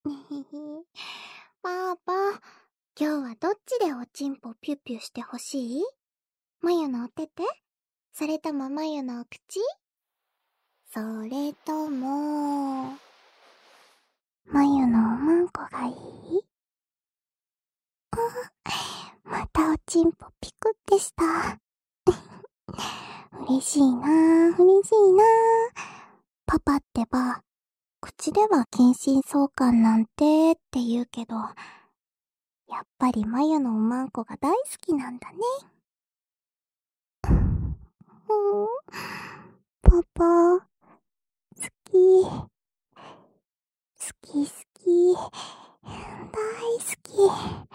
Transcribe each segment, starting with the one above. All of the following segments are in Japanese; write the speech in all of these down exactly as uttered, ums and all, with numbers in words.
にひひ。パパ、今日はどっちでおちんぽピュピュしてほしい？まゆのお手手？それともまゆのお口？それとも、まゆのおまんこがいい？またおちんぽピクってした。嬉しいなぁ、嬉しいなぁ。パパってば、口では近親相関なんてって言うけど、やっぱりまゆのおまんこが大好きなんだね。うん、パパ、好き。好き好き。大好き。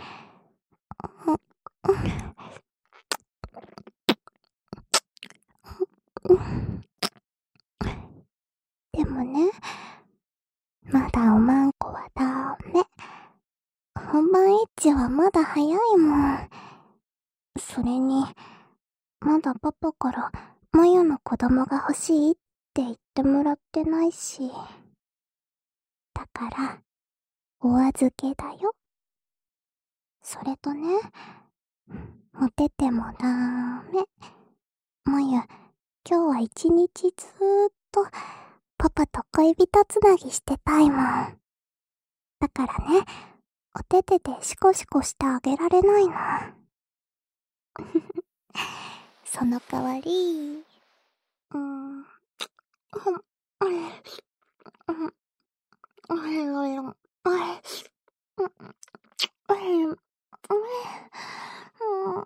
でもね、まだおまんこはダメ。本番エッチはまだ早いもん。それに、まだパパからマユの子供が欲しいって言ってもらってないし。だから、お預けだよ。それとね、おててもダメ。マユ、今日は一日ずーっとパパと恋人つなぎしてたいもん。だからね、おててでシコシコしてあげられないの。その代わり、うーん、ほん、あれ、うん、あれ、あれ、あれ、うん、あれ、うん、うん、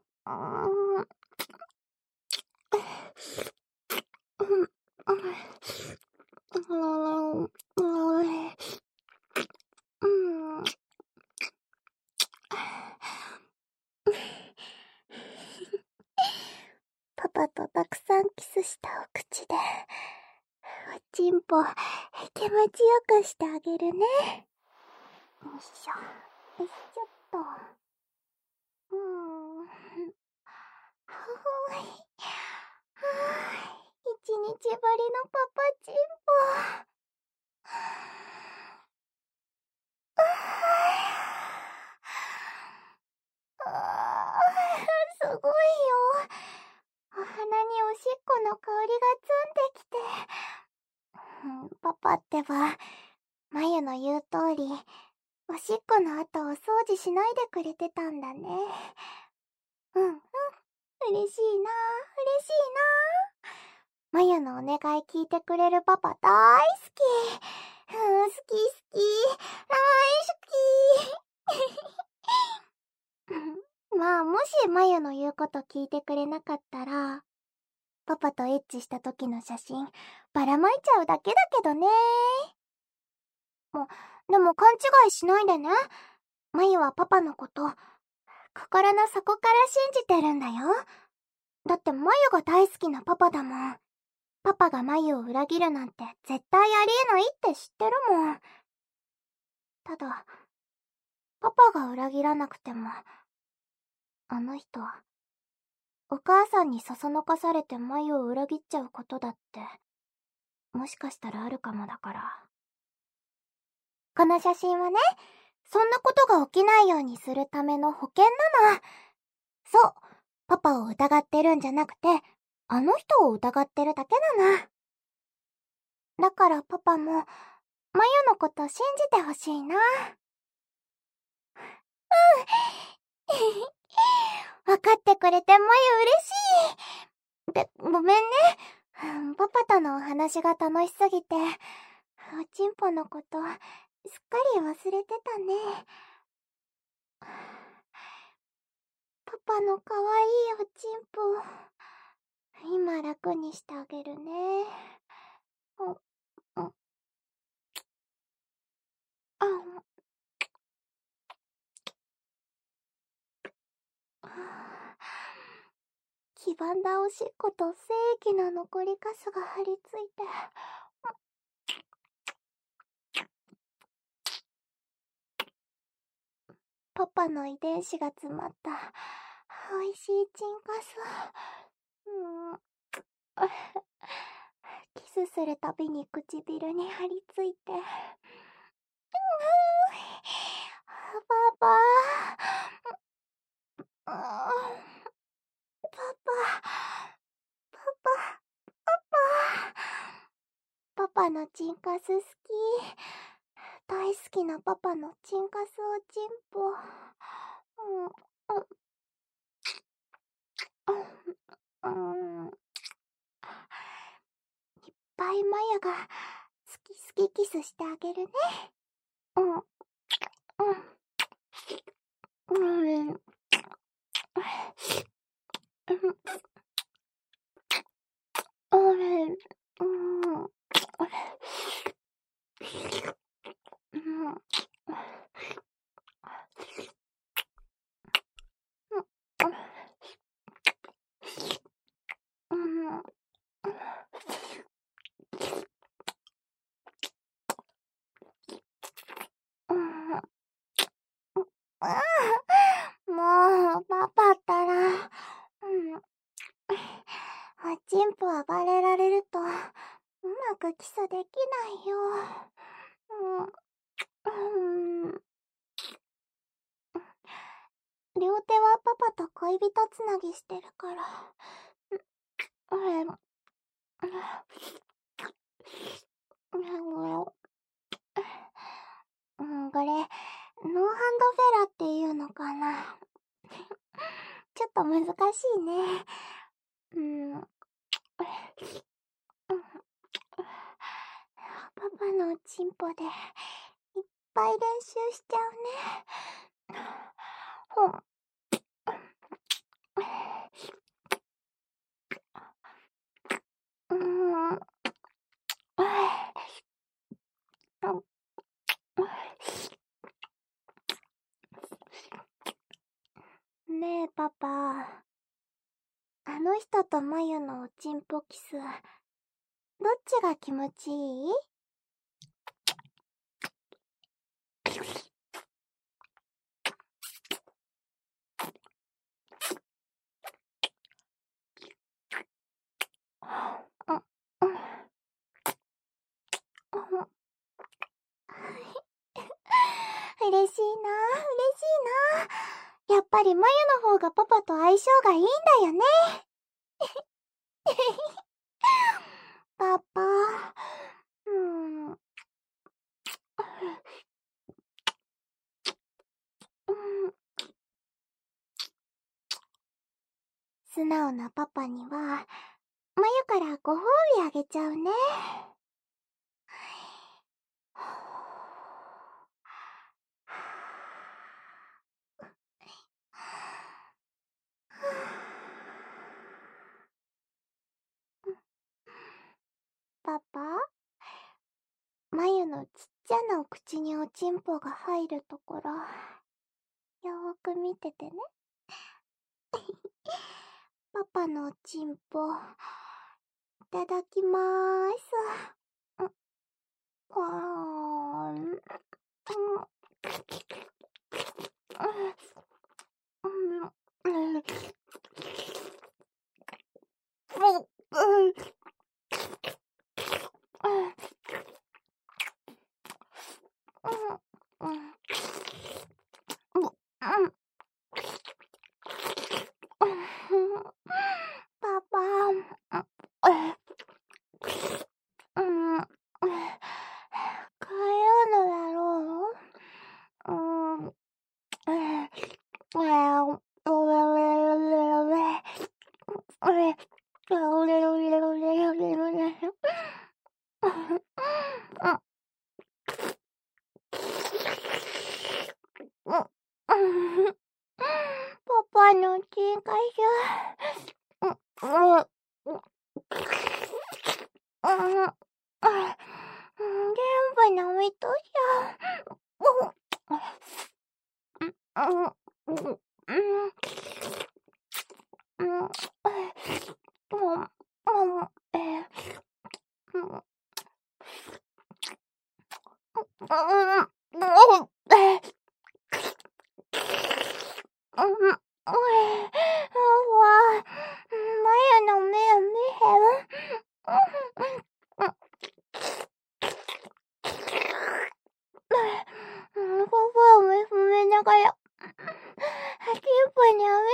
パパとたくさんキスしたお口で、おちんぽ気持ちよくしてあげるね。よいしょ、よいしょっと。うーん。はーい。はーい。一日ぶりのパパチンポ。あー、すごいよ。お鼻におしっこの香りがツンできて。うん、パパってば、まゆの言う通り、おしっこの後を掃除しないでくれてたんだね。うんうん、嬉しいな、嬉しいな。まゆのお願い聞いてくれるパパ大好き。うん、好き好き。大好き。まあ、もしまゆの言うこと聞いてくれなかったら、パパとエッチした時の写真、ばらまいちゃうだけだけどね。も、でも勘違いしないでね。まゆはパパのこと、心の底から信じてるんだよ。だってまゆが大好きなパパだもん。パパがまゆを裏切るなんて絶対ありえないって知ってるもん。ただ、パパが裏切らなくても、あの人、お母さんにそそのかされてまゆを裏切っちゃうことだって、もしかしたらあるかもだから。この写真はね、そんなことが起きないようにするための保険なの。そう、パパを疑ってるんじゃなくて、あの人を疑ってるだけなの。だからパパも、まゆのこと信じてほしいな。うん。わかってくれてまゆ嬉しい。で、ごめんね。パパとのお話が楽しすぎて、おちんぽのこと、すっかり忘れてたね。パパのかわいいおちんぽ、今楽にしてあげるね。うん、うん、あ、黄ばんだおしっこと精液の残りカスが張り付いて、パパの遺伝子が詰まった美味しいチンカス。うん、キスするたびに唇に張り付いて、 パのチンカス好き。大好きなパパのチンカスおちんぽ。うん、うん、うん。いっぱいマヤが好き好きキスしてあげるね。うん、うん、うん、うん、うん、うん。もう、パパったら、うん。おちんぽ暴れられると、うまくキスできないよ。うん。うん。両手はパパと恋人つなぎしてるから。うん。うん。うん、これ、ノーハンドフェラっていうのかな。ちょっと難しいね。うん。パパのおちんぽでいっぱい練習しちゃうね。ほん。うーん。ねえパパ、あの人とまゆのおちんぽキス、どっちが気持ちいい？うん、うん、嬉しいな、嬉しいな。やっぱりまゆの方がパパと相性がいいんだよね。パパ、うーん、うん、素直なパパには、まゆからご褒美あげちゃうね。パパ、まゆのちっちゃなお口におちんぽが入るところ、よーく見ててね。パパのおちんぽ、いただきまーす。うわーん。うん。うん。うん。パパ、うん、帰るのだろう。うん、うん、パパのチンカス。うん、うん、うん、全部舐めとじゃ。うん、うん、うん、うん、うん、うん、えー、うん、うん、うん、えー、うん、うわ、まゆの目を見へん。うん、パパを見つめながら、チンポにあ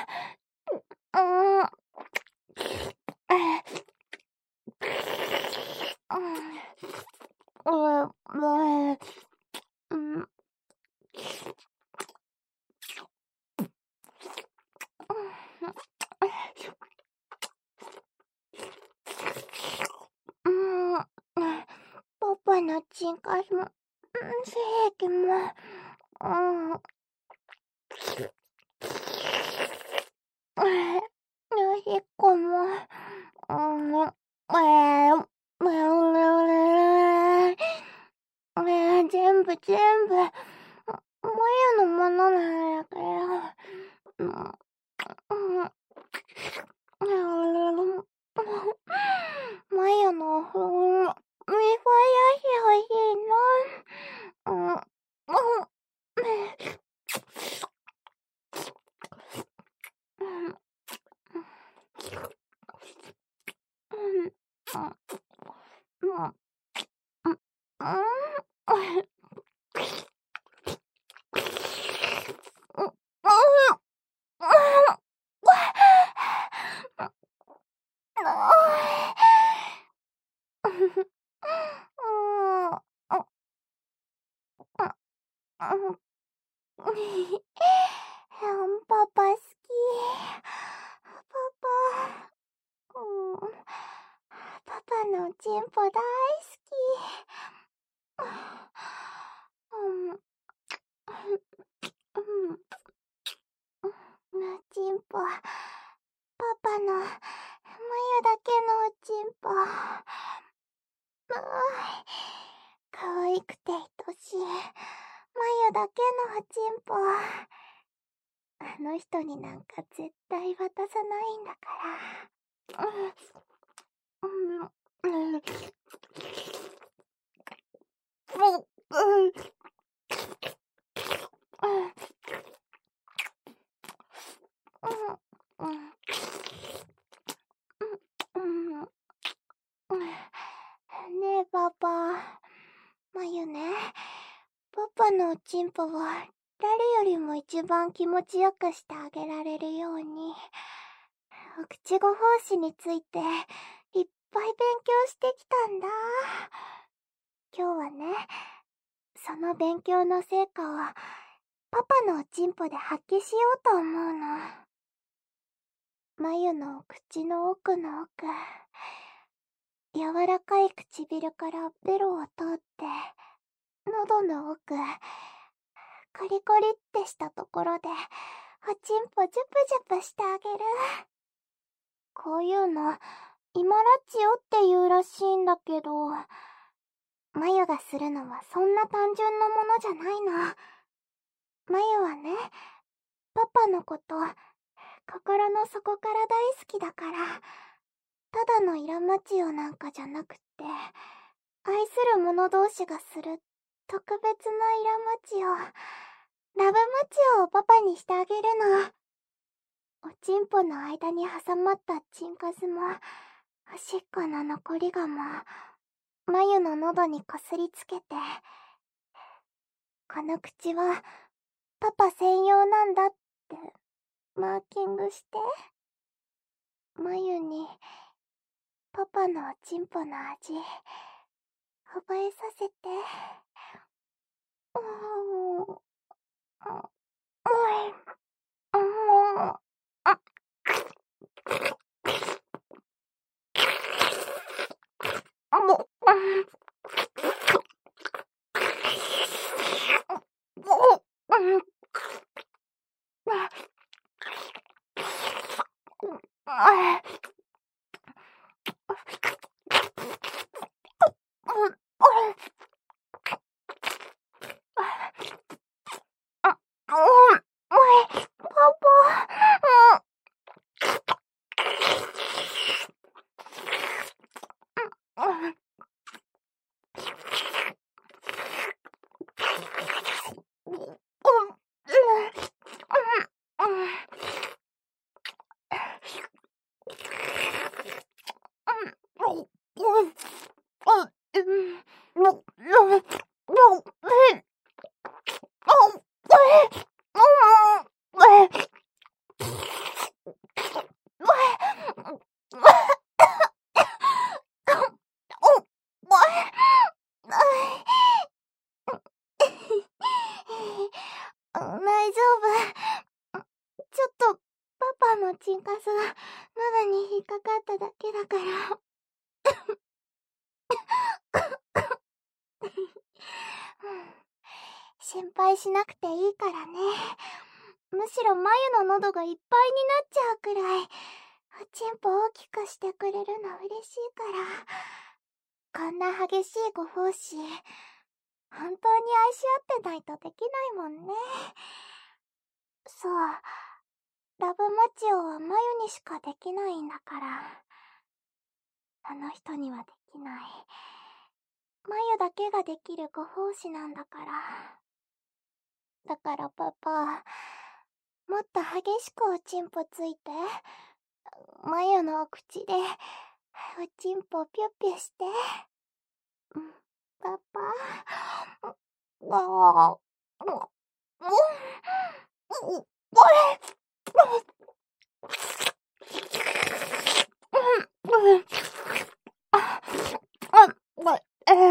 めよなら、うん、えパパのチンカスも、性液も、うん。おしっこも、うん、えー、全部全部、マヤのものなんだけど、うん、マヤの、うん、見返してほしいな。うん、うん、パパ好き。パパ、うん、パパのチンポ大好き。うん、うん、のチンポ、パパの、まゆだけのおチンポ。可愛くて愛しい、まゆだけのおチンポ。あの人になんか絶対渡さないんだから。うん、うん、うん、うん、ねえパパ、まゆね、パパのおちんぽを誰よりも一番気持ちよくしてあげられるように、お口ご奉仕についていっぱい勉強してきたんだ。今日はね、その勉強の成果をパパのおちんぽで発揮しようと思うの。まゆの口の奥の奥、柔らかい唇からベロを通って、喉の奥、コリコリってしたところで、おちんぽジュプジュプしてあげる。こういうの、イマラチオって言うらしいんだけど、まゆがするのはそんな単純なものじゃないの。まゆはね、パパのこと、心の底から大好きだから、ただのイラマチオなんかじゃなくって、愛する者同士がする特別なイラマチオ、ラブマチオをパパにしてあげるの。おちんぽの間に挟まったチンカスも、おしっこの残りがも、まゆの喉にこすりつけて、この口はパパ専用なんだってマーキングして、まゆにパパのおちんぽの味覚えさせて。うーん、うーん、あ、あ、もう、うん、 ンカスが喉に引っかかっただけだから。心配しなくていいからね。むしろまゆの喉がいっぱいになっちゃうくらい、おちんぽ大きくしてくれるの嬉しいから。こんな激しいご奉仕、本当に愛し合ってないとできないもんね。そう、ラブマチオはまゆにしかできないんだから。あの人にはできない。まゆだけができるご奉仕なんだから。だからパパ、もっと激しくおちんぽついて、まゆのお口で、おちんぽピュッピュして。パパ、ああ、うん、うん、うん、これ、うん、うん、あ、あ、これ、えー、うん、うん、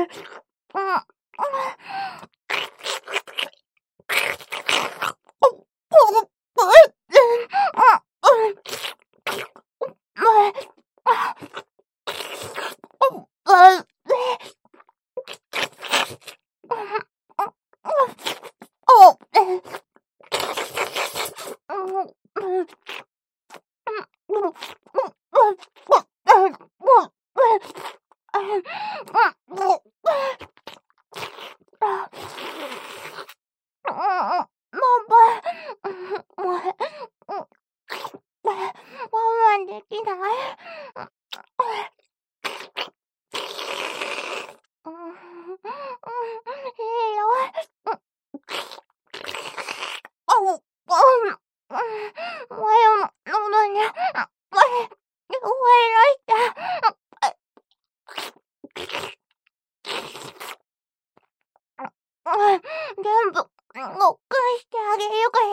全部、ごっくんしてあげるから。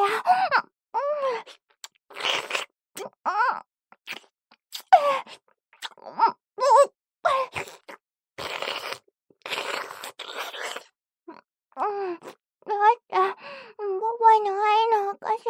うん。だって、パパの愛の証。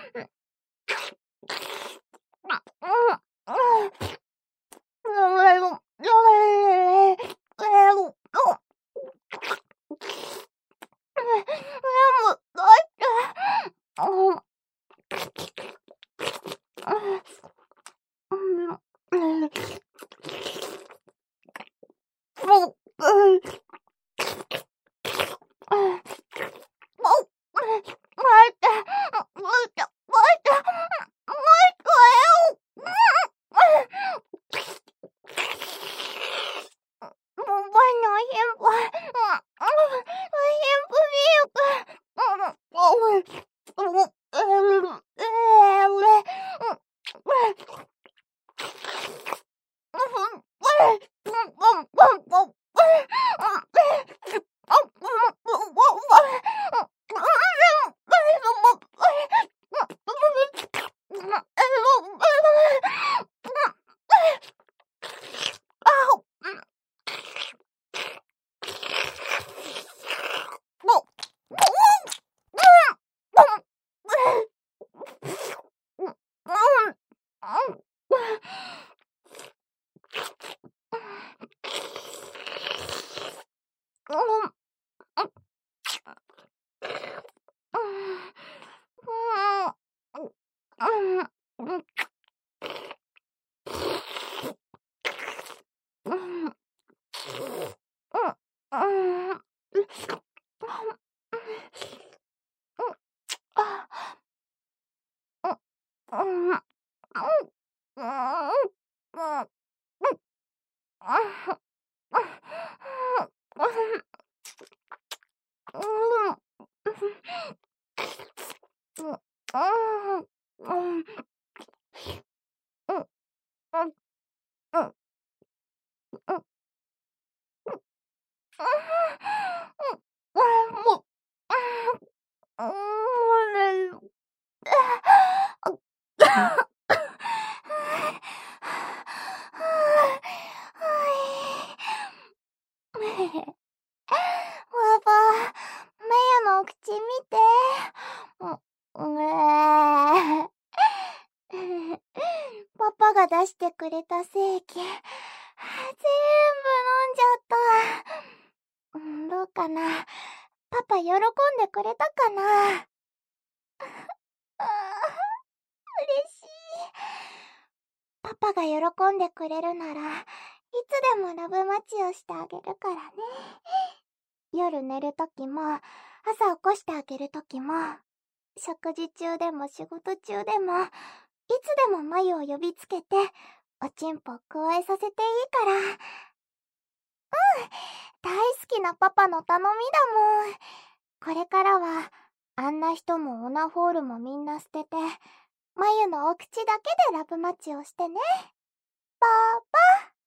パパ、マヤのお口見て。う、うえー。 が出してくれた精液、全部飲んじゃった。うん、どうかな。パパ喜んでくれたかな。あー、嬉しい。パパが喜んでくれるなら、いつでもラブマチをしてあげるからね。夜寝るときも、朝起こしてあげるときも、食事中でも仕事中でも、いつでも眉を呼びつけて、おちんぽを加えさせていいから。うん、大好きなパパの頼みだもん。これからは、あんな人もオナホールもみんな捨てて、眉のお口だけでラブマチをしてね。パパ。